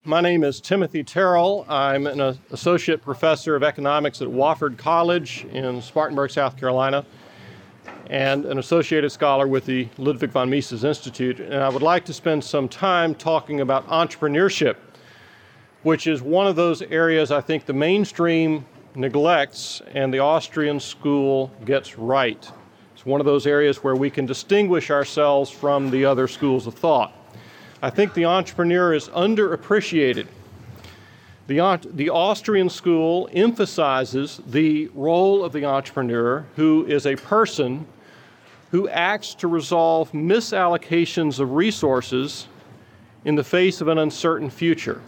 My name is Timothy Terrell. I'm an associate professor of economics at Wofford College in Spartanburg, South Carolina, and an associated scholar with the Ludwig von Mises Institute. And I would like to spend some time talking about entrepreneurship, which is one of those areas I think the mainstream neglects and the Austrian school gets right. It's one of those areas where we can distinguish ourselves from the other schools of thought. I think the entrepreneur is underappreciated. The Austrian school emphasizes the role of the entrepreneur, who is a person who acts to resolve misallocations of resources in the face of an uncertain future.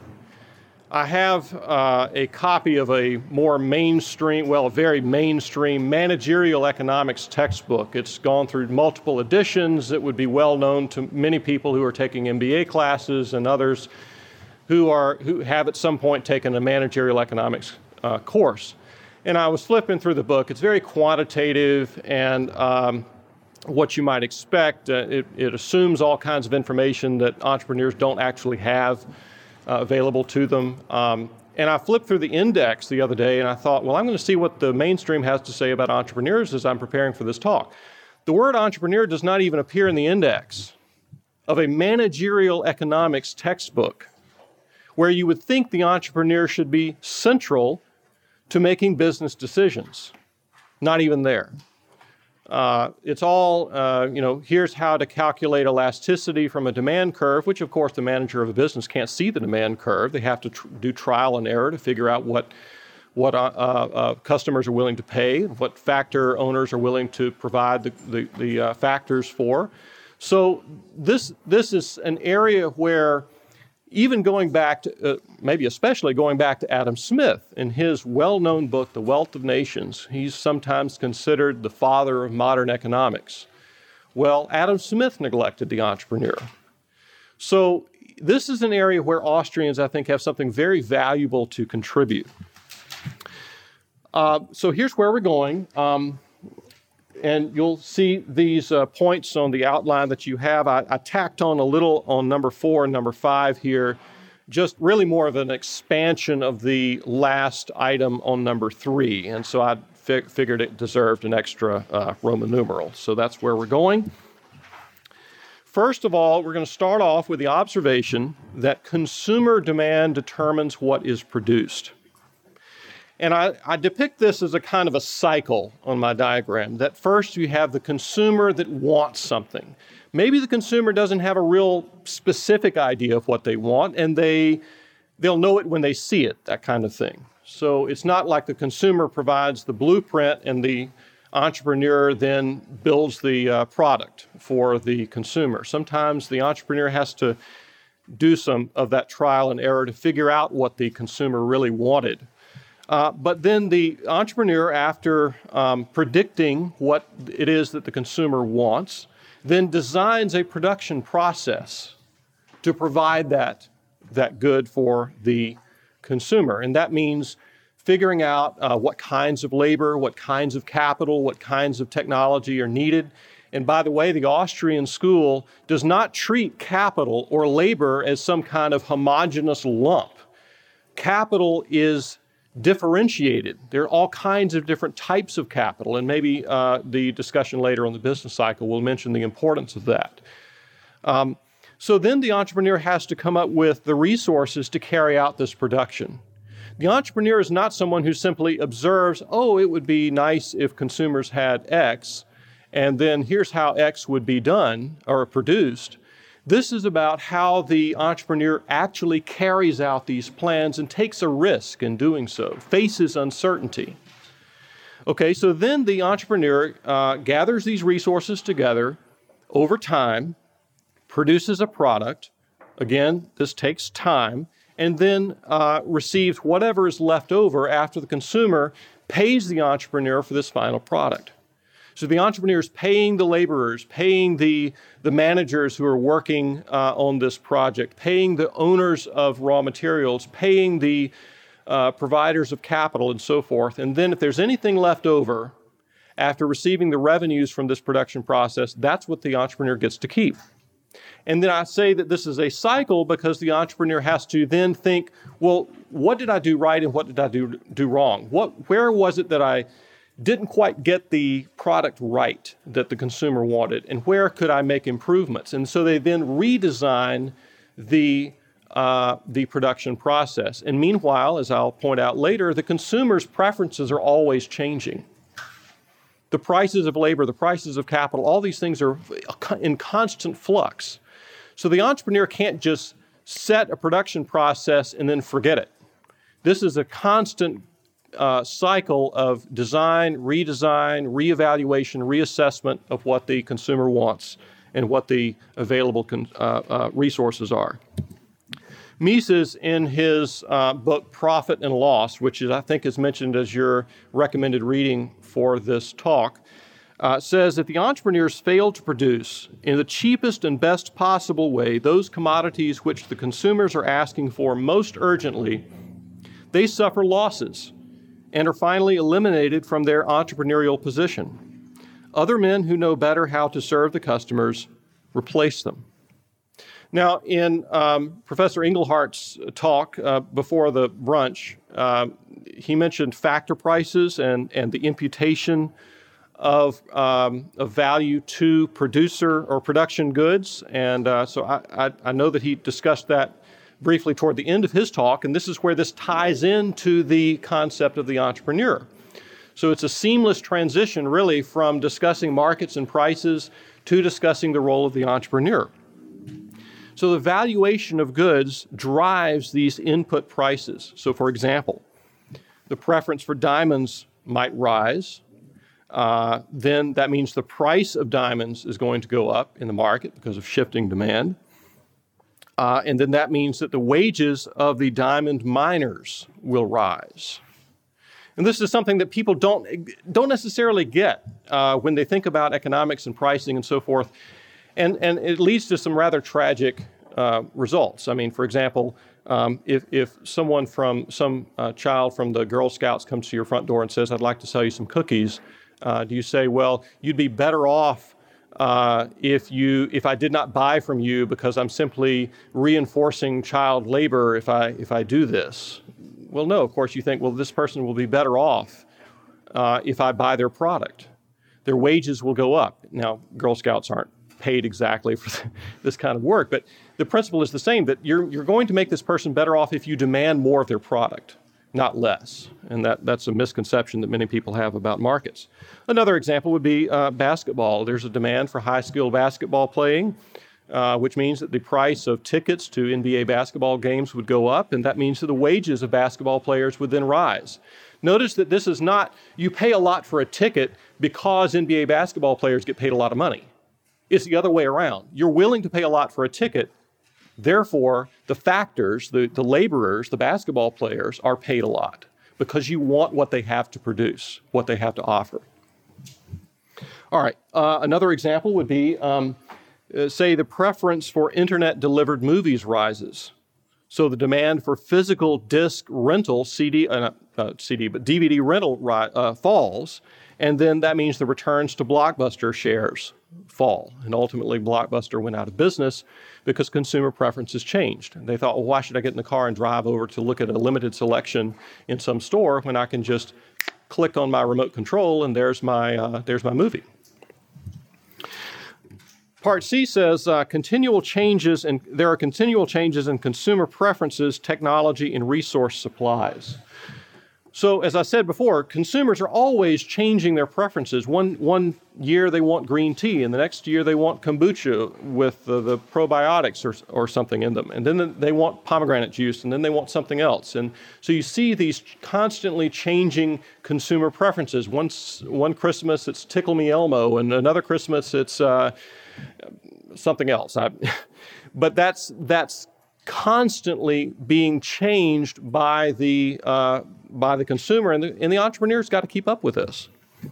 I have a copy of a more mainstream, a very mainstream managerial economics textbook. It's gone through multiple editions. It would be well known to many people who are taking MBA classes and others who have at some point taken a managerial economics course. And I was flipping through the book. It's very quantitative and what you might expect. It assumes all kinds of information that entrepreneurs don't actually have available to them. And I flipped through the index the other day and I thought, well, I'm going to see what the mainstream has to say about entrepreneurs as I'm preparing for this talk. The word entrepreneur does not even appear in the index of a managerial economics textbook where you would think the entrepreneur should be central to making business decisions. Not even there. It's all, here's how to calculate elasticity from a demand curve, which of course the manager of a business can't see the demand curve. They have to do trial and error to figure out what customers are willing to pay, what factor owners are willing to provide the factors for. So this is an area where even going back to, maybe especially going back to Adam Smith in his well-known book, The Wealth of Nations, he's sometimes considered the father of modern economics. Well, Adam Smith neglected the entrepreneur. So this is an area where Austrians, I think, have something very valuable to contribute. So here's where we're going. And you'll see these points on the outline that you have. I tacked on a little on number 4 and number 5 here, just really more of an expansion of the last item on number 3. And so I figured it deserved an extra Roman numeral. So that's where we're going. First of all, we're going to start off with the observation that consumer demand determines what is produced. And I depict this as a kind of a cycle on my diagram, that first you have the consumer that wants something. Maybe the consumer doesn't have a real specific idea of what they want, and they'll know it when they see it, that kind of thing. So it's not like the consumer provides the blueprint and the entrepreneur then builds the product for the consumer. Sometimes the entrepreneur has to do some of that trial and error to figure out what the consumer really wanted. But then the entrepreneur, after predicting what it is that the consumer wants, then designs a production process to provide that good for the consumer. And that means figuring out what kinds of labor, what kinds of capital, what kinds of technology are needed. And by the way, the Austrian school does not treat capital or labor as some kind of homogeneous lump. Capital is differentiated. There are all kinds of different types of capital, and maybe the discussion later on the business cycle will mention the importance of that. So then the entrepreneur has to come up with the resources to carry out this production. The entrepreneur is not someone who simply observes, oh, it would be nice if consumers had X, and then here's how X would be done or produced. This is about how the entrepreneur actually carries out these plans and takes a risk in doing so, faces uncertainty. Okay, so then the entrepreneur gathers these resources together over time, produces a product. Again, this takes time, and then receives whatever is left over after the consumer pays the entrepreneur for this final product. So the entrepreneur is paying the laborers, paying the managers who are working on this project, paying the owners of raw materials, paying the providers of capital and so forth. And then if there's anything left over after receiving the revenues from this production process, that's what the entrepreneur gets to keep. And then I say that this is a cycle because the entrepreneur has to then think, well, what did I do right and what did I do wrong? Where was it that I didn't quite get the product right that the consumer wanted, and where could I make improvements? And so they then redesign the production process. And meanwhile, as I'll point out later, the consumer's preferences are always changing. The prices of labor, the prices of capital, all these things are in constant flux. So the entrepreneur can't just set a production process and then forget it. This is a constant cycle of design, redesign, reevaluation, reassessment of what the consumer wants and what the available resources are. Mises, in his book Profit and Loss, which I think is mentioned as your recommended reading for this talk, says that the entrepreneurs fail to produce in the cheapest and best possible way those commodities which the consumers are asking for most urgently. They suffer losses and are finally eliminated from their entrepreneurial position. Other men who know better how to serve the customers replace them. Now, in Professor Englehart's talk before the brunch, he mentioned factor prices and the imputation of value to producer or production goods. And so I know that he discussed that briefly toward the end of his talk, and this is where this ties into the concept of the entrepreneur. So it's a seamless transition, really, from discussing markets and prices to discussing the role of the entrepreneur. So the valuation of goods drives these input prices. So, for example, the preference for diamonds might rise. Then that means the price of diamonds is going to go up in the market because of shifting demand. And then that means that the wages of the diamond miners will rise. And this is something that people don't necessarily get when they think about economics and pricing and so forth. And it leads to some rather tragic results. I mean, for example, if someone some child from the Girl Scouts comes to your front door and says, "I'd like to sell you some cookies," do you say, "Well, you'd be better off if I did not buy from you because I'm simply reinforcing child labor if I do this"? Well, no, of course you think, well, this person will be better off if I buy their product. Their wages will go up. Now, Girl Scouts aren't paid exactly for this kind of work, but the principle is the same, that you're going to make this person better off if you demand more of their product, not less. And that's a misconception that many people have about markets. Another example would be basketball. There's a demand for high-skilled basketball playing, which means that the price of tickets to NBA basketball games would go up, and that means that the wages of basketball players would then rise. Notice that this is not, you pay a lot for a ticket because NBA basketball players get paid a lot of money. It's the other way around. You're willing to pay a lot for a ticket, therefore the factors, the laborers, the basketball players are paid a lot because you want what they have to produce, what they have to offer. All right, another example would be, say the preference for internet-delivered movies rises. So the demand for physical disc rental, DVD rental falls, and then that means the returns to Blockbuster shares fall. And ultimately, Blockbuster went out of business because consumer preferences changed. They thought, well, why should I get in the car and drive over to look at a limited selection in some store when I can just click on my remote control and there's my movie. Part C says there are continual changes in consumer preferences, technology, and resource supplies. So, as I said before, consumers are always changing their preferences. One year they want green tea, and the next year they want kombucha with the probiotics or something in them. And then they want pomegranate juice, and then they want something else. And so you see these constantly changing consumer preferences. One Christmas it's Tickle Me Elmo, and another Christmas it's something else. But that's constantly being changed by the consumer, and the entrepreneur's got to keep up with this.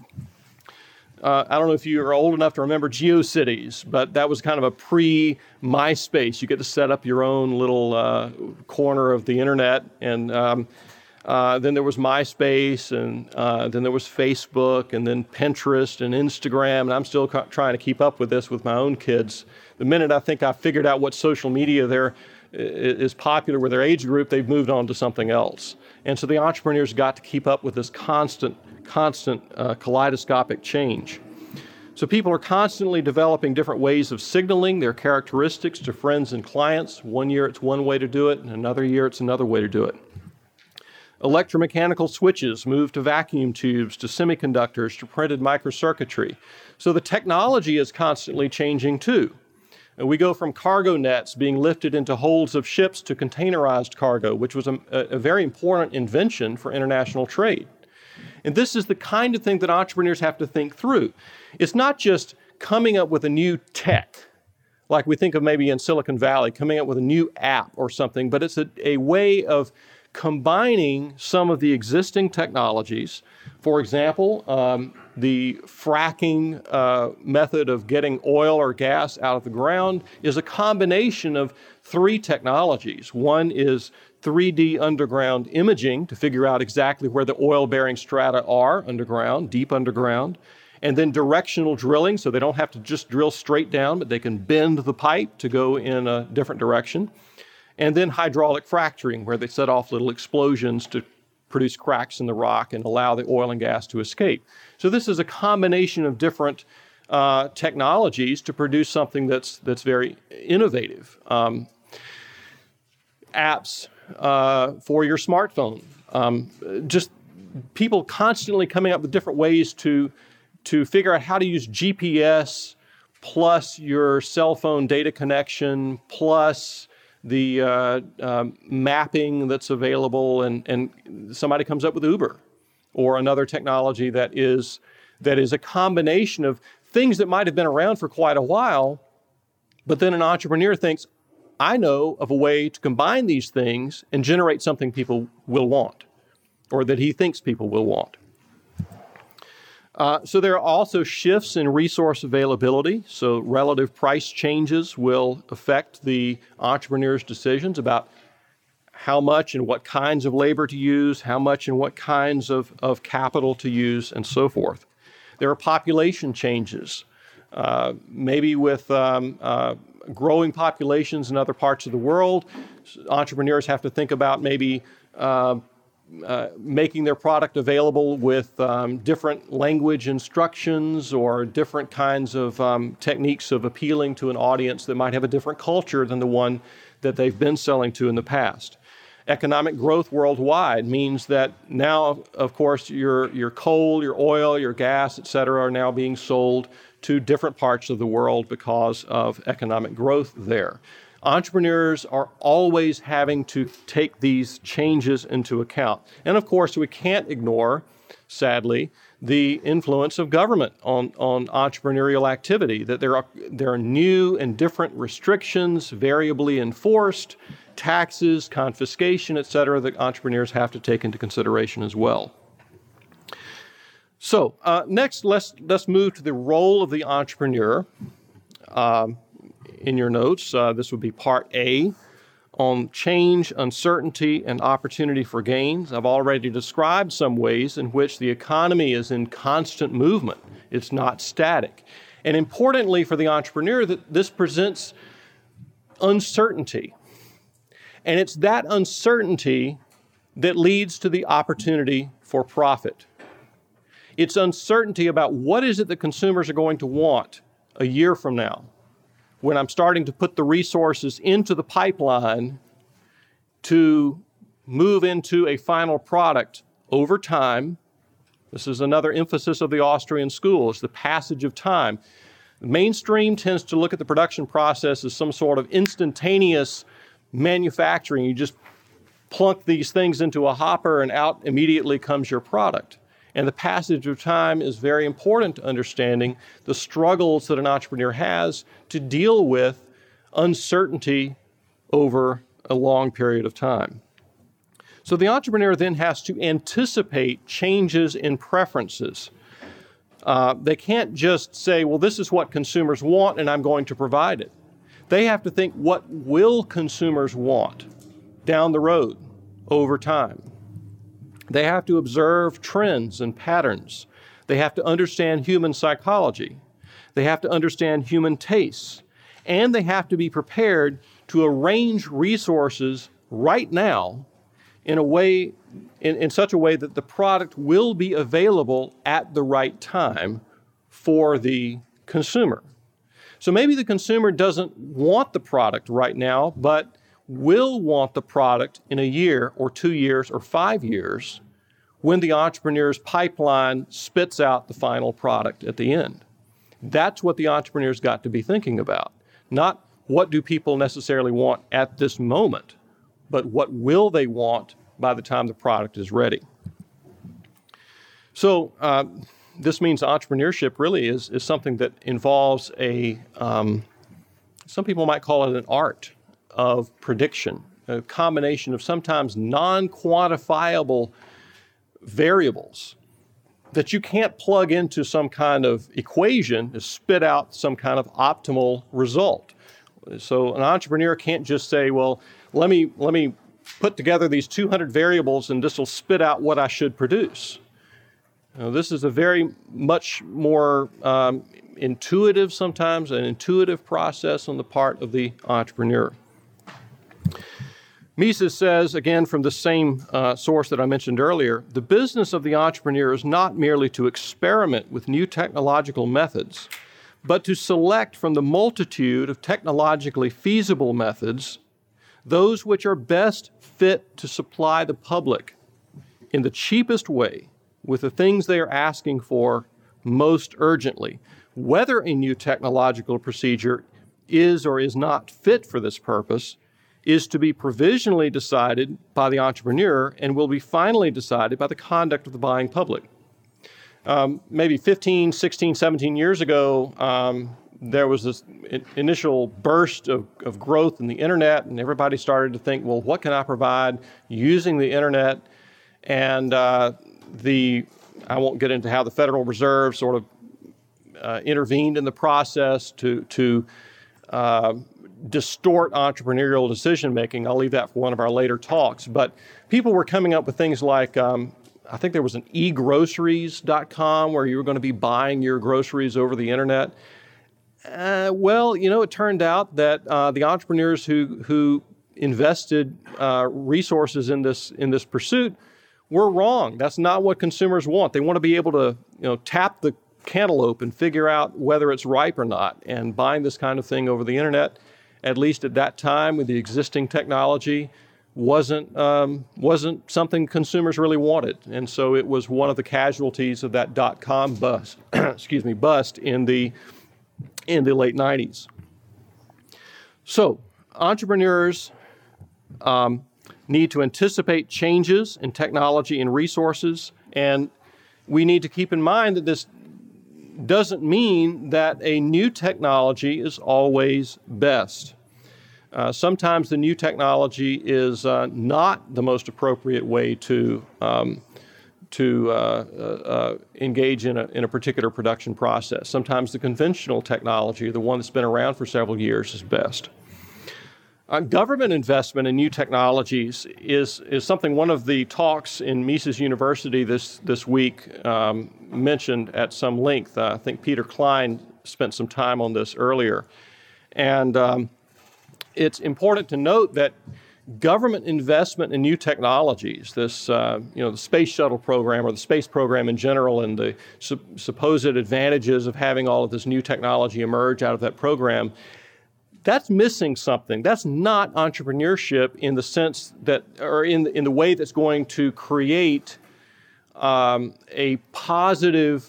I don't know if you are old enough to remember GeoCities, but that was kind of a pre-MySpace. You get to set up your own little corner of the internet, and then there was MySpace, and then there was Facebook, and then Pinterest and Instagram, and I'm still trying to keep up with this with my own kids the minute I think I figured out what social media there is popular with their age group, they've moved on to something else. And so the entrepreneurs got to keep up with this constant kaleidoscopic change. So people are constantly developing different ways of signaling their characteristics to friends and clients. One year it's one way to do it, and another year it's another way to do it. Electromechanical switches move to vacuum tubes, to semiconductors, to printed microcircuitry. So the technology is constantly changing too. And we go from cargo nets being lifted into holds of ships to containerized cargo, which was a very important invention for international trade. And this is the kind of thing that entrepreneurs have to think through. It's not just coming up with a new tech, like we think of maybe in Silicon Valley, coming up with a new app or something, but it's a way of combining some of the existing technologies. For example, the fracking method of getting oil or gas out of the ground is a combination of three technologies. One is 3D underground imaging to figure out exactly where the oil-bearing strata are underground, deep underground, and then directional drilling, so they don't have to just drill straight down, but they can bend the pipe to go in a different direction. And then hydraulic fracturing, where they set off little explosions to produce cracks in the rock and allow the oil and gas to escape. So this is a combination of different technologies to produce something that's very innovative. Apps for your smartphone. Just people constantly coming up with different ways to figure out how to use GPS plus your cell phone data connection plus the mapping that's available, and somebody comes up with Uber or another technology that is a combination of things that might have been around for quite a while, but then an entrepreneur thinks, I know of a way to combine these things and generate something people will want, or that he thinks people will want. So there are also shifts in resource availability. So relative price changes will affect the entrepreneur's decisions about how much and what kinds of labor to use, how much and what kinds of capital to use, and so forth. There are population changes, maybe with growing populations in other parts of the world. Entrepreneurs have to think about maybe making their product available with different language instructions or different kinds of techniques of appealing to an audience that might have a different culture than the one that they've been selling to in the past. Economic growth worldwide means that now, of course, your coal, your oil, your gas, et cetera, are now being sold to different parts of the world because of economic growth there. Entrepreneurs are always having to take these changes into account. And of course, we can't ignore, sadly, the influence of government on entrepreneurial activity, that there are new and different restrictions, variably enforced, taxes, confiscation, et cetera, that entrepreneurs have to take into consideration as well. So next, let's move to the role of the entrepreneur. In your notes, this would be part A on change, uncertainty, and opportunity for gains. I've already described some ways in which the economy is in constant movement. It's not static. And importantly for the entrepreneur, that this presents uncertainty. And it's that uncertainty that leads to the opportunity for profit. It's uncertainty about what is it that consumers are going to want a year from now, when I'm starting to put the resources into the pipeline to move into a final product over time. This is another emphasis of the Austrian school, is the passage of time. The mainstream tends to look at the production process as some sort of instantaneous manufacturing. You just plunk these things into a hopper and out immediately comes your product. And the passage of time is very important to understanding the struggles that an entrepreneur has to deal with uncertainty over a long period of time. So the entrepreneur then has to anticipate changes in preferences. They can't just say, well, this is what consumers want and I'm going to provide it. They have to think, what will consumers want down the road over time? They have to observe trends and patterns. They have to understand human psychology. They have to understand human tastes. and they have to be prepared to arrange resources right now in a way, in such a way that the product will be available at the right time for the consumer. So maybe the consumer doesn't want the product right now, but will want the product in a year or 2 years or 5 years when the entrepreneur's pipeline spits out the final product at the end. That's what the entrepreneur's got to be thinking about. Not what do people necessarily want at this moment, but what will they want by the time the product is ready. So this means entrepreneurship really is something that involves some people might call it an art of prediction, a combination of sometimes non-quantifiable variables that you can't plug into some kind of equation to spit out some kind of optimal result. So an entrepreneur can't just say, well, let me put together these 200 variables and this will spit out what I should produce. This is a very much more intuitive, sometimes an intuitive process on the part of the entrepreneur. Mises says, again from the same source that I mentioned earlier, the business of the entrepreneur is not merely to experiment with new technological methods, but to select from the multitude of technologically feasible methods those which are best fit to supply the public in the cheapest way with the things they are asking for most urgently. Whether a new technological procedure is or is not fit for this purpose is to be provisionally decided by the entrepreneur and will be finally decided by the conduct of the buying public. Maybe 15, 16, 17 years ago, there was this initial burst of growth in the internet, and everybody started to think, well, what can I provide using the internet? And I won't get into how the Federal Reserve sort of intervened in the process to distort entrepreneurial decision-making. I'll leave that for one of our later talks. But people were coming up with things like, I think there was an egroceries.com where you were going to be buying your groceries over the internet. It turned out that the entrepreneurs who invested resources in this pursuit were wrong. That's not what consumers want. They want to be able to, tap the cantaloupe and figure out whether it's ripe or not. And buying this kind of thing over the internet, at least at that time with the existing technology, wasn't something consumers really wanted. And so it was one of the casualties of that .com bust, bust in the late 90s. So entrepreneurs need to anticipate changes in technology and resources, and we need to keep in mind that this doesn't mean that a new technology is always best. Sometimes the new technology is not the most appropriate way to engage in a particular production process. Sometimes the conventional technology, the one that's been around for several years, is best. Government investment in new technologies is something one of the talks in Mises University this week mentioned at some length. I think Peter Klein spent some time on this earlier. And it's important to note that government investment in new technologies, this, the space shuttle program or the space program in general and the supposed advantages of having all of this new technology emerge out of that program, that's missing something. That's not entrepreneurship in the sense that, or in the way that's going to create a positive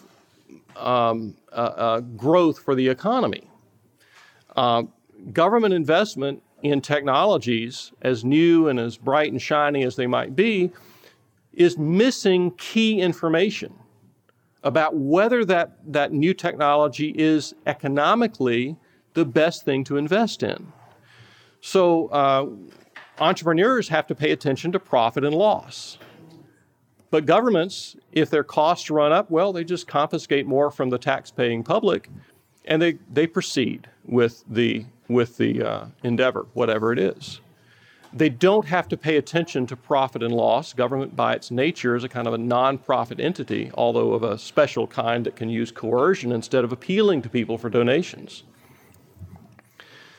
growth for the economy. Government investment in technologies, as new and as bright and shiny as they might be, is missing key information about whether that new technology is economically the best thing to invest in. So entrepreneurs have to pay attention to profit and loss. But governments, if their costs run up, well, they just confiscate more from the tax-paying public, and they proceed with the endeavor, whatever it is. They don't have to pay attention to profit and loss. Government, by its nature, is a kind of a non-profit entity, although of a special kind that can use coercion instead of appealing to people for donations.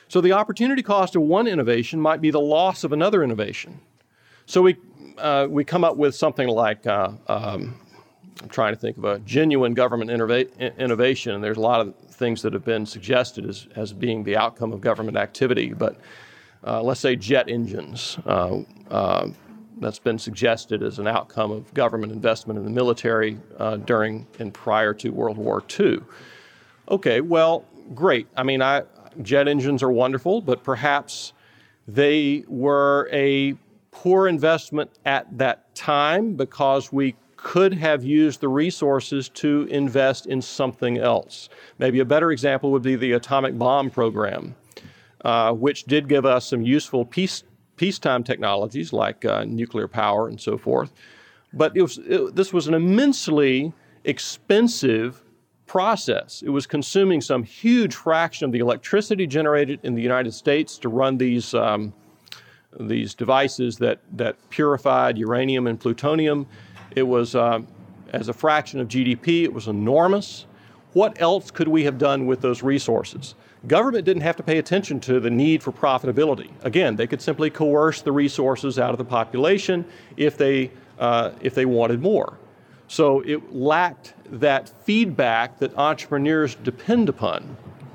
So the opportunity cost of one innovation might be the loss of another innovation. So we come up with something like, I'm trying to think of a genuine government innovation, and there's a lot of things that have been suggested as being the outcome of government activity, but let's say jet engines. That's been suggested as an outcome of government investment in the military during and prior to World War II. Okay, well, great. I mean, jet engines are wonderful, but perhaps they were a poor investment at that time because we could have used the resources to invest in something else. Maybe a better example would be the atomic bomb program, which did give us some useful peacetime technologies like nuclear power and so forth. But this was an immensely expensive process. It was consuming some huge fraction of the electricity generated in the United States to run these devices that purified uranium and plutonium. It was, as a fraction of GDP, it was enormous. What else could we have done with those resources? Government didn't have to pay attention to the need for profitability. Again, they could simply coerce the resources out of the population if they wanted more. So it lacked that feedback that entrepreneurs depend upon.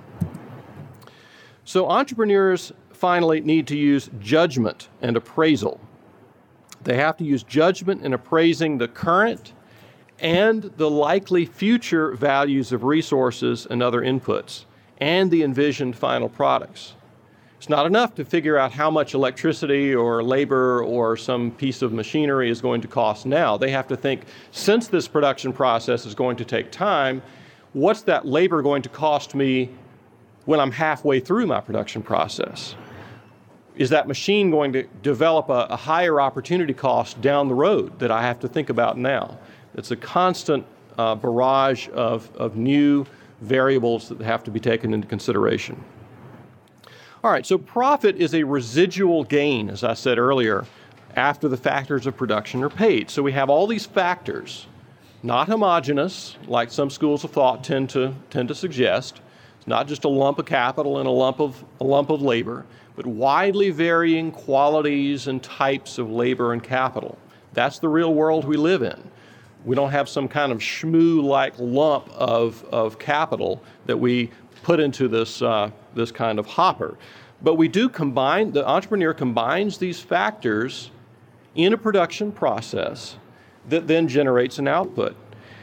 So entrepreneurs finally need to use judgment and appraisal. They have to use judgment in appraising the current and the likely future values of resources and other inputs, and the envisioned final products. It's not enough to figure out how much electricity or labor or some piece of machinery is going to cost now. They have to think, since this production process is going to take time, what's that labor going to cost me when I'm halfway through my production process? Is that machine going to develop a higher opportunity cost down the road that I have to think about now? It's a constant barrage of new variables that have to be taken into consideration. All right, so profit is a residual gain, as I said earlier, after the factors of production are paid. So we have all these factors, not homogeneous, like some schools of thought tend to suggest. It's not just a lump of capital and a lump of labor, but widely varying qualities and types of labor and capital. That's the real world we live in. We don't have some kind of shmoo-like lump of capital that we put into this kind of hopper. But we do combine, the entrepreneur combines these factors in a production process that then generates an output.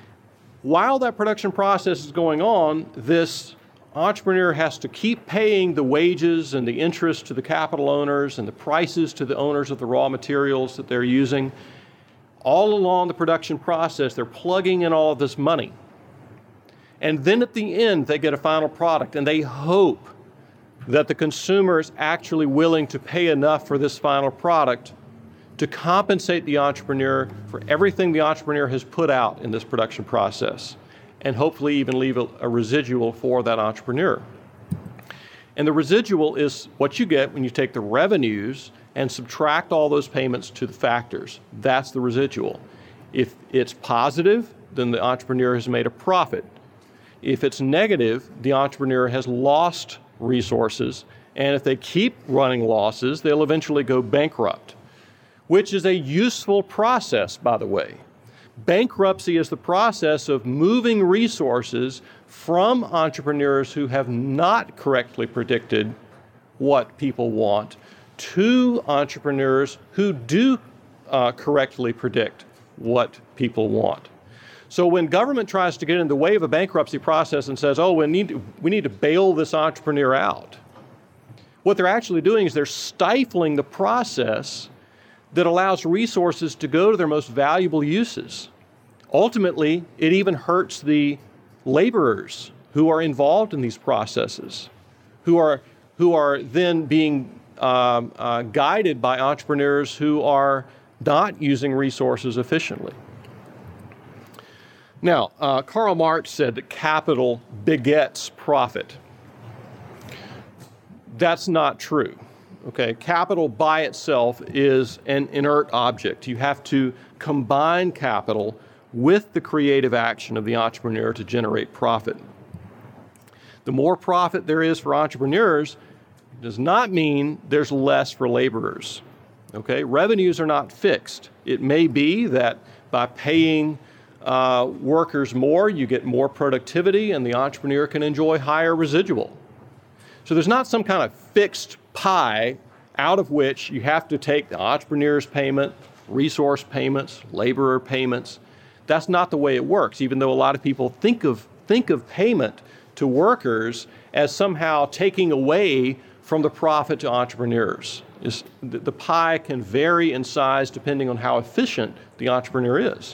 While that production process is going on, this entrepreneur has to keep paying the wages and the interest to the capital owners and the prices to the owners of the raw materials that they're using. All along the production process, they're plugging in all of this money. And then at the end, they get a final product, and they hope that the consumer is actually willing to pay enough for this final product to compensate the entrepreneur for everything the entrepreneur has put out in this production process, and hopefully even leave a residual for that entrepreneur. And the residual is what you get when you take the revenues and subtract all those payments to the factors. That's the residual. If it's positive, then the entrepreneur has made a profit. If it's negative, the entrepreneur has lost resources, and if they keep running losses, they'll eventually go bankrupt, which is a useful process, by the way. Bankruptcy is the process of moving resources from entrepreneurs who have not correctly predicted what people want to entrepreneurs who do correctly predict what people want. So when government tries to get in the way of a bankruptcy process and says, oh, we need to bail this entrepreneur out, what they're actually doing is they're stifling the process that allows resources to go to their most valuable uses. Ultimately, it even hurts the laborers who are involved in these processes, who are then being guided by entrepreneurs who are not using resources efficiently. Now, Karl Marx said that capital begets profit. That's not true. Okay, capital by itself is an inert object. You have to combine capital with the creative action of the entrepreneur to generate profit. The more profit there is for entrepreneurs, does not mean there's less for laborers. Okay, revenues are not fixed. It may be that by paying workers more, you get more productivity and the entrepreneur can enjoy higher residual. So there's not some kind of fixed pie out of which you have to take the entrepreneur's payment, resource payments, laborer payments. That's not the way it works, even though a lot of people think of payment to workers as somehow taking away from the profit to entrepreneurs. The pie can vary in size depending on how efficient the entrepreneur is.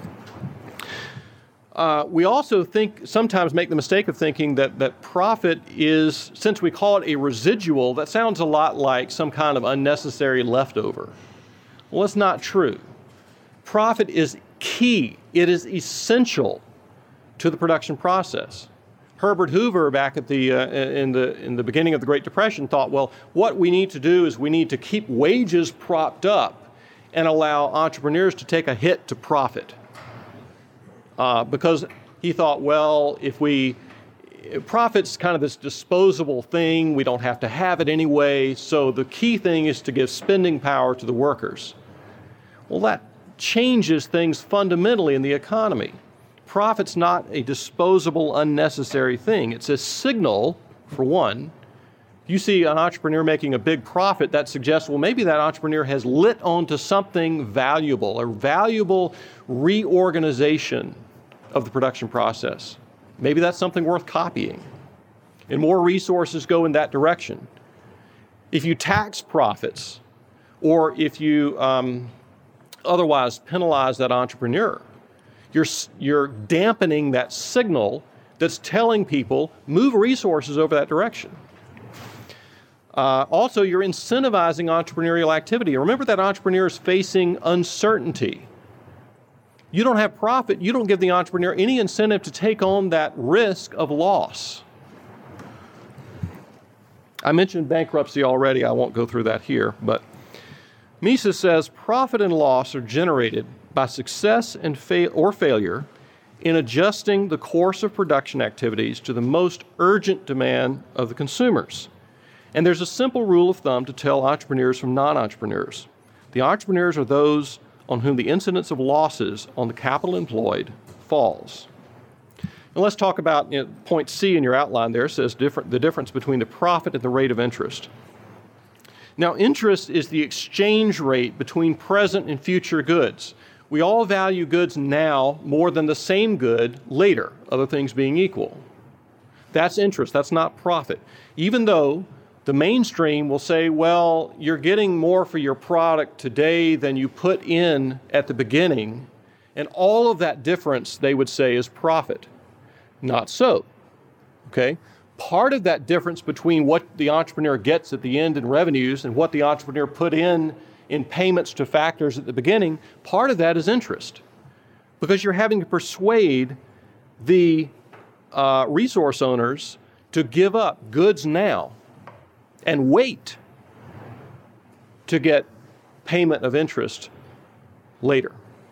We also sometimes make the mistake of thinking that profit is, since we call it a residual, that sounds a lot like some kind of unnecessary leftover. Well, it's not true. Profit is key. It is essential to the production process. Herbert Hoover, back at in the beginning of the Great Depression, thought, well, what we need to do is we need to keep wages propped up and allow entrepreneurs to take a hit to profit. Because he thought, well, profit's kind of this disposable thing, we don't have to have it anyway, so the key thing is to give spending power to the workers. Well, that changes things fundamentally in the economy. Profit's not a disposable, unnecessary thing. It's a signal, for one. You see an entrepreneur making a big profit, that suggests, well, maybe that entrepreneur has lit onto something valuable, a valuable reorganization of the production process. Maybe that's something worth copying. And more resources go in that direction. If you tax profits, or if you otherwise penalize that entrepreneur, you're dampening that signal that's telling people, move resources over that direction. Also, you're incentivizing entrepreneurial activity. Remember that entrepreneur is facing uncertainty. You don't have profit, you don't give the entrepreneur any incentive to take on that risk of loss. I mentioned bankruptcy already, I won't go through that here, but Mises says profit and loss are generated by success and or failure in adjusting the course of production activities to the most urgent demand of the consumers. And there's a simple rule of thumb to tell entrepreneurs from non-entrepreneurs. The entrepreneurs are those on whom the incidence of losses on the capital employed falls. And let's talk about point C in your outline there. It says the difference between the profit and the rate of interest. Now, interest is the exchange rate between present and future goods. We all value goods now more than the same good later, other things being equal. That's interest, that's not profit. Even though the mainstream will say, well, you're getting more for your product today than you put in at the beginning, and all of that difference, they would say, is profit. Not so, okay? Part of that difference between what the entrepreneur gets at the end in revenues and what the entrepreneur put in payments to factors at the beginning, part of that is interest. Because you're having to persuade the resource owners to give up goods now and wait to get payment of interest later.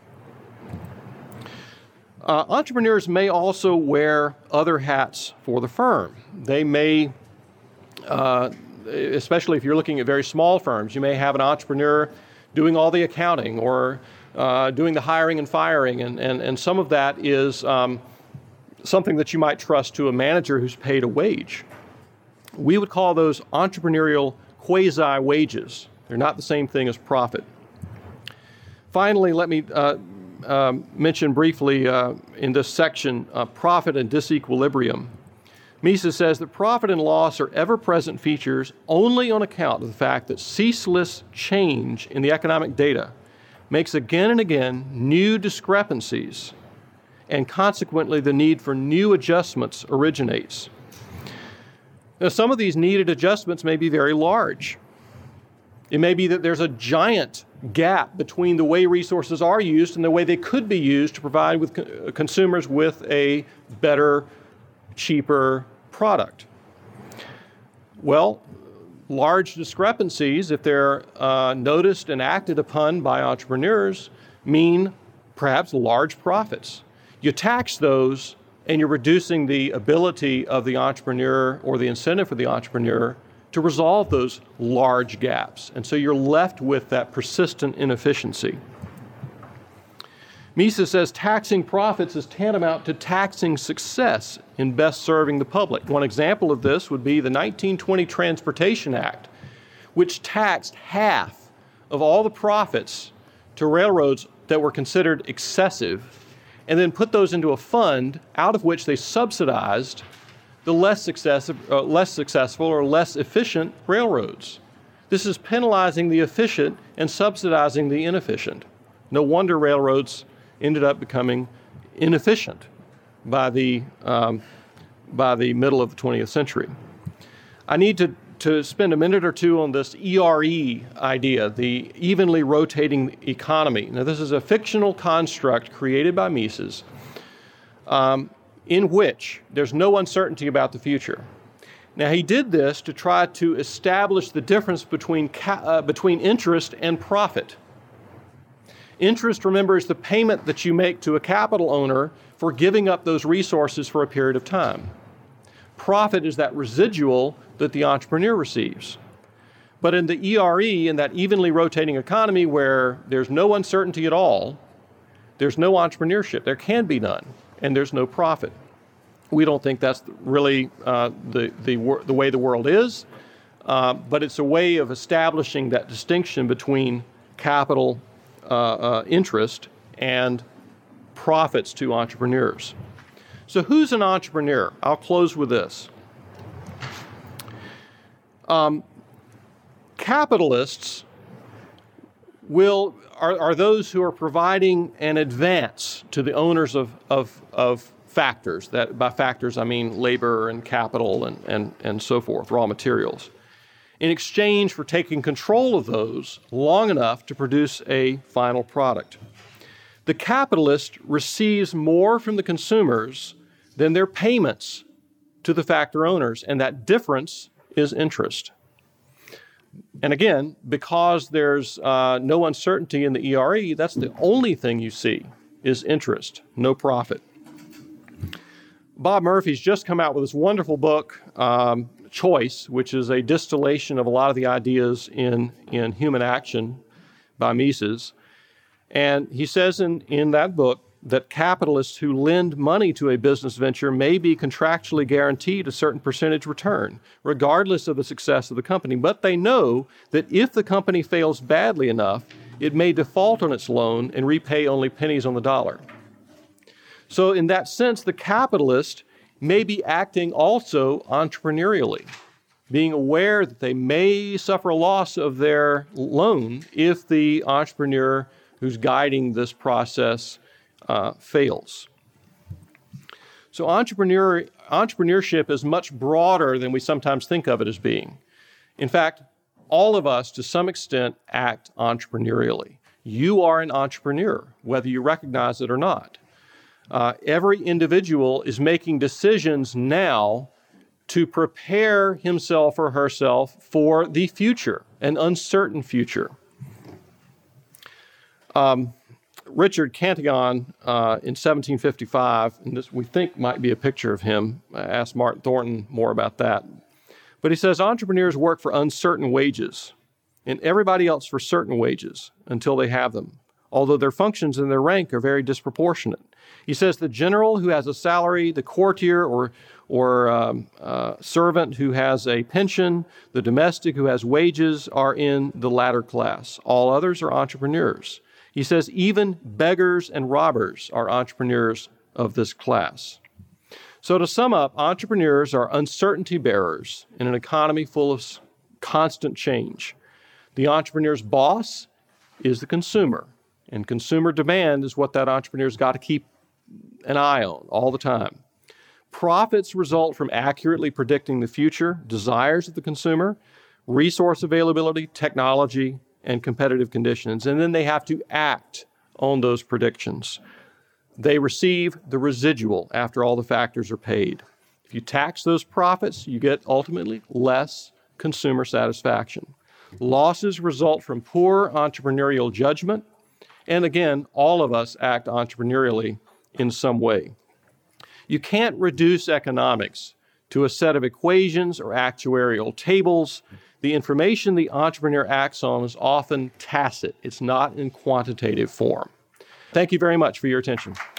Entrepreneurs may also wear other hats for the firm. They may, especially if you're looking at very small firms, you may have an entrepreneur doing all the accounting or doing the hiring and firing, and some of that is something that you might trust to a manager who's paid a wage. We would call those entrepreneurial quasi-wages. They're not the same thing as profit. Finally, let me mention briefly in this section profit and disequilibrium. Mises says that profit and loss are ever-present features only on account of the fact that ceaseless change in the economic data makes again and again new discrepancies, and consequently the need for new adjustments originates. Now, some of these needed adjustments may be very large. It may be that there's a giant gap between the way resources are used and the way they could be used to provide with consumers with a better, cheaper product. Well, large discrepancies, if they're noticed and acted upon by entrepreneurs, mean perhaps large profits. You tax those, and you're reducing the ability of the entrepreneur or the incentive for the entrepreneur to take advantage of those profits. to resolve those large gaps. And so you're left with that persistent inefficiency. Mises says taxing profits is tantamount to taxing success in best serving the public. One example of this would be the 1920 Transportation Act, which taxed half of all the profits to railroads that were considered excessive, and then put those into a fund out of which they subsidized the less successful or less efficient railroads. This is penalizing the efficient and subsidizing the inefficient. No wonder railroads ended up becoming inefficient by the middle of the 20th century. I need to spend a minute or two on this ERE idea, the evenly rotating economy. Now, this is a fictional construct created by Mises in which there's no uncertainty about the future. Now, he did this to try to establish the difference between interest and profit. Interest, remember, is the payment that you make to a capital owner for giving up those resources for a period of time. Profit is that residual that the entrepreneur receives. But in the ERE, in that evenly rotating economy where there's no uncertainty at all, there's no entrepreneurship. There can be none, and there's no profit. We don't think that's really the way the world is, but it's a way of establishing that distinction between capital interest and profits to entrepreneurs. So who's an entrepreneur? I'll close with this. Capitalists are those who are providing an advance to the owners of factors. That by factors I mean labor and capital and so forth, raw materials, in exchange for taking control of those long enough to produce a final product. The capitalist receives more from the consumers than their payments to the factor owners, and that difference is interest. And again, because there's no uncertainty in the ERE, that's the only thing you see is interest, no profit. Bob Murphy's just come out with this wonderful book, Choice, which is a distillation of a lot of the ideas in Human Action by Mises. And he says in that book that capitalists who lend money to a business venture may be contractually guaranteed a certain percentage return, regardless of the success of the company. But they know that if the company fails badly enough, it may default on its loan and repay only pennies on the dollar. So in that sense, the capitalist may be acting also entrepreneurially, being aware that they may suffer a loss of their loan if the entrepreneur who's guiding this process fails. So entrepreneurship is much broader than we sometimes think of it as being. In fact, all of us, to some extent, act entrepreneurially. You are an entrepreneur, whether you recognize it or not. Every individual is making decisions now to prepare himself or herself for the future, an uncertain future. Richard Cantillon in 1755, and this we think might be a picture of him. I asked Martin Thornton more about that. But he says entrepreneurs work for uncertain wages and everybody else for certain wages until they have them, although their functions and their rank are very disproportionate. He says the general who has a salary, the courtier or servant who has a pension, the domestic who has wages are in the latter class. All others are entrepreneurs. He says even beggars and robbers are entrepreneurs of this class. So to sum up, entrepreneurs are uncertainty bearers in an economy full of constant change. The entrepreneur's boss is the consumer, and consumer demand is what that entrepreneur's got to keep an eye on all the time. Profits result from accurately predicting the future desires of the consumer, resource availability, technology, and competitive conditions, and then they have to act on those predictions. They receive the residual after all the factors are paid. If you tax those profits, you get ultimately less consumer satisfaction. Losses result from poor entrepreneurial judgment, and again, all of us act entrepreneurially in some way. You can't reduce economics to a set of equations or actuarial tables. The information the entrepreneur acts on is often tacit. It's not in quantitative form. Thank you very much for your attention.